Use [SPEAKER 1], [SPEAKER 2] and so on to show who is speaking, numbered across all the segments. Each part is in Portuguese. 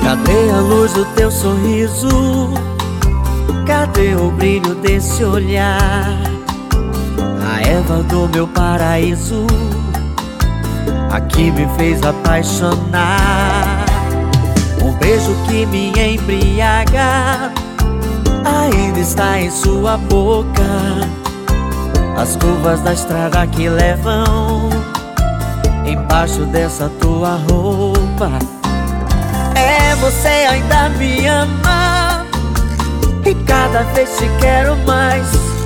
[SPEAKER 1] Cadê a luz do teu sorriso? Cadê o brilho desse olhar? A Eva do meu paraíso, a que me fez apaixonar. Um beijo que me embriaga ainda está em sua boca. As curvas da estrada que levam embaixo dessa tua roupa. É, você ainda me ama e cada vez te quero mais.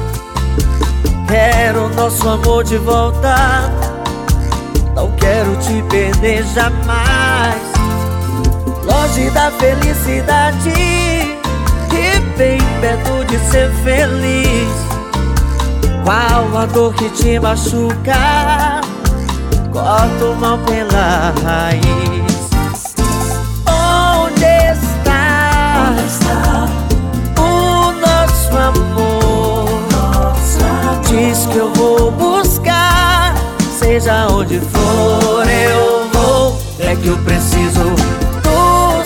[SPEAKER 1] Quero nosso amor de volta, não quero te perder jamais. Longe da felicidade e bem perto de ser feliz. Qual a dor que te machuca? Corta o mal pela raiz. Onde está o nosso amor? Diz que eu vou buscar, seja onde for eu vou. É que eu preciso do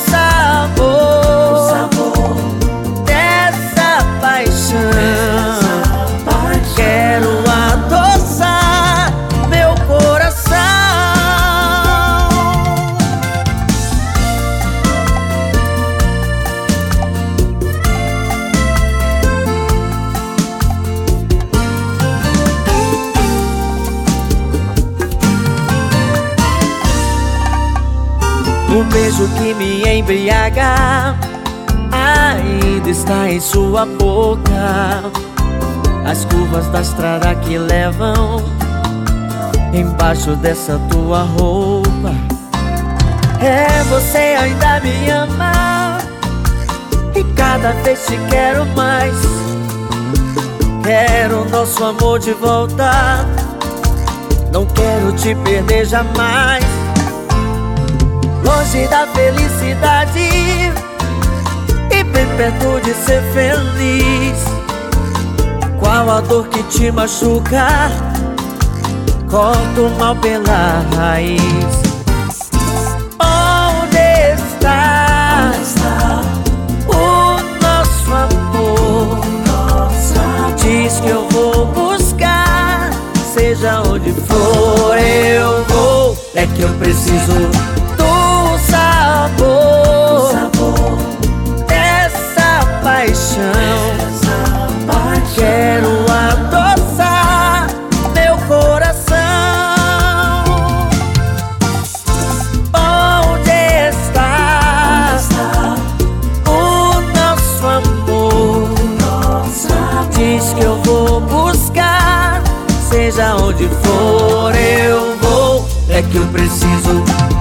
[SPEAKER 1] sabor dessa paixão. Quero adoçar meu coração. Um beijo que me embriaga ainda está em sua boca. As curvas da estrada que levam embaixo dessa tua roupa. É, você ainda me ama e cada vez te quero mais. Quero nosso amor de volta, não quero te perder jamais. Longe da felicidade e bem perto de ser feliz. Qual a dor que te machuca? Corta o mal pela raiz. Onde está o nosso amor? Diz que eu vou buscar, seja onde for eu vou. É que eu preciso do sabor dessa paixão. Quero adoçar meu coração. Onde está o nosso amor? Diz que eu vou buscar, seja onde for eu vou. É que eu preciso